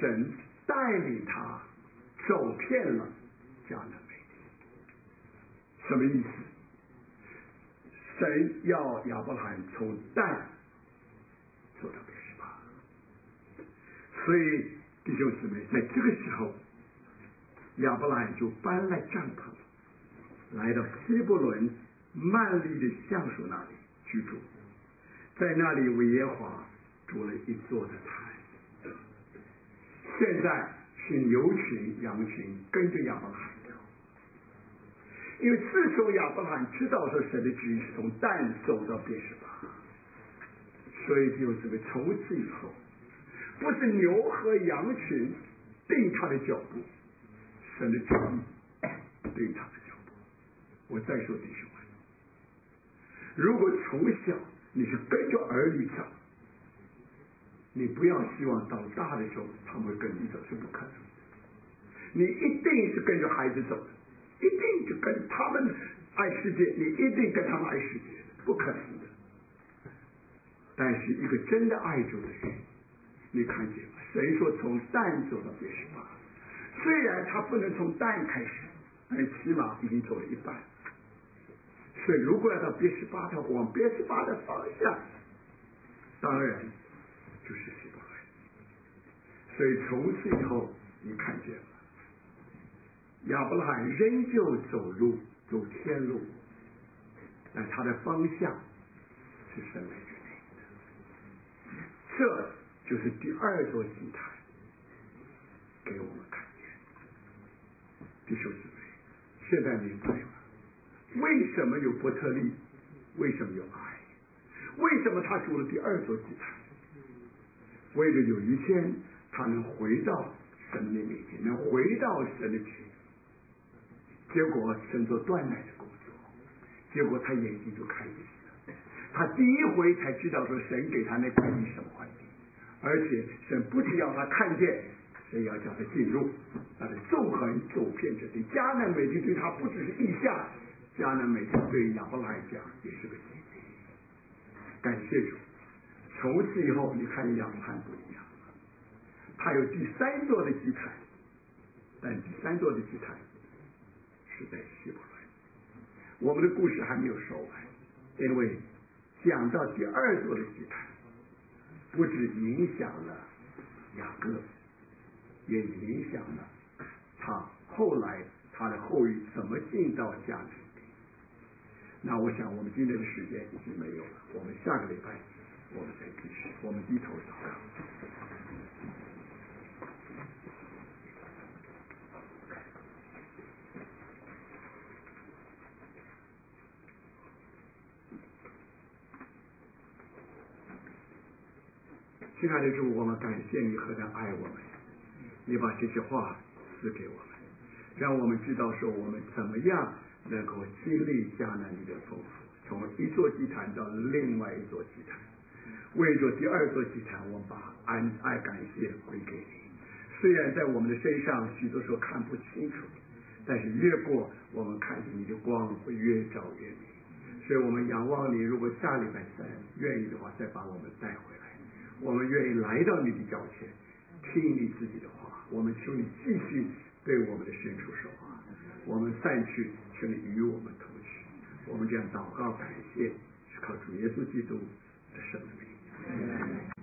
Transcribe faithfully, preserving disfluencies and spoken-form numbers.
神带领他走遍了迦南美地。什么意思？神要亚伯拉罕从但走到别是巴，所以弟兄姊妹，在这个时候，亚伯拉罕就搬来帐篷，来到希伯伦曼利的橡树那里居住，在那里为耶和华筑了一座的坛。现在是牛群羊群跟着亚伯拉罕走，因为自从亚伯拉罕知道说神的旨意是从但走到别是巴，所以就这个从此以后，不是牛和羊群定他的脚步，神的旨意定他的脚步。我再说弟兄们，如果从小你是跟着儿女走，你不要希望到大的时候他们会跟你走，是不可能的。你一定是跟着孩子走的，一定就跟他们爱世界，你一定跟他们爱世界，不可能的。但是一个真的爱主的人，你看见吗？谁说从但走到别是巴？虽然他不能从但开始，但起码已经走了一半。所以如果要到别是巴，他往别是巴的方向，当然就是希伯伦。所以从此以后，你看见了亚伯拉罕仍旧走路走天路，但他的方向是神来决定的。这就是第二座祭坛给我们看见。弟兄姊妹，现在明白了为什么有伯特利，为什么有爱，为什么他筑了第二座祭坛？为了有一天他能回到神的面前，能回到神的旨意。结果神做断奶的工作，结果他眼睛就开启了。他第一回才知道说神给他那块地什么块地，而且神不只要他看见，神要叫他进入，他的纵横走遍这地。迦南美地对他不只是意象，迦南美地对亚伯拉罕讲也是个奇迹。感谢主，从此以后你看亚伯拉罕不一样了，他有第三座的祭坛，但第三座的祭坛是在希伯伦。我们的故事还没有说完，因为讲到第二座的祭坛，不只影响了雅各，也影响了他后来他的后裔怎么进到迦南地。那我想我们今天的时间已经没有了，我们下个礼拜我们再继续，我们低头祷告。亲爱的主，我们感谢你何等爱我们，你把这些话赐给我们，让我们知道说我们怎么样能够经历迦南地的丰富，从一座祭坛到另外一座祭坛。为着第二座祭坛，我们把安爱感谢归给你。虽然在我们的身上许多时候看不清楚，但是越过我们看见你的光会越照越明。所以我们仰望你，如果下礼拜三愿意的话，再把我们带回来。我们愿意来到你的脚前，听你自己的话。我们求你继续对我们的深处说话。我们散去，求你与我们同去。我们这样祷告感谢，是靠主耶稣基督的圣名。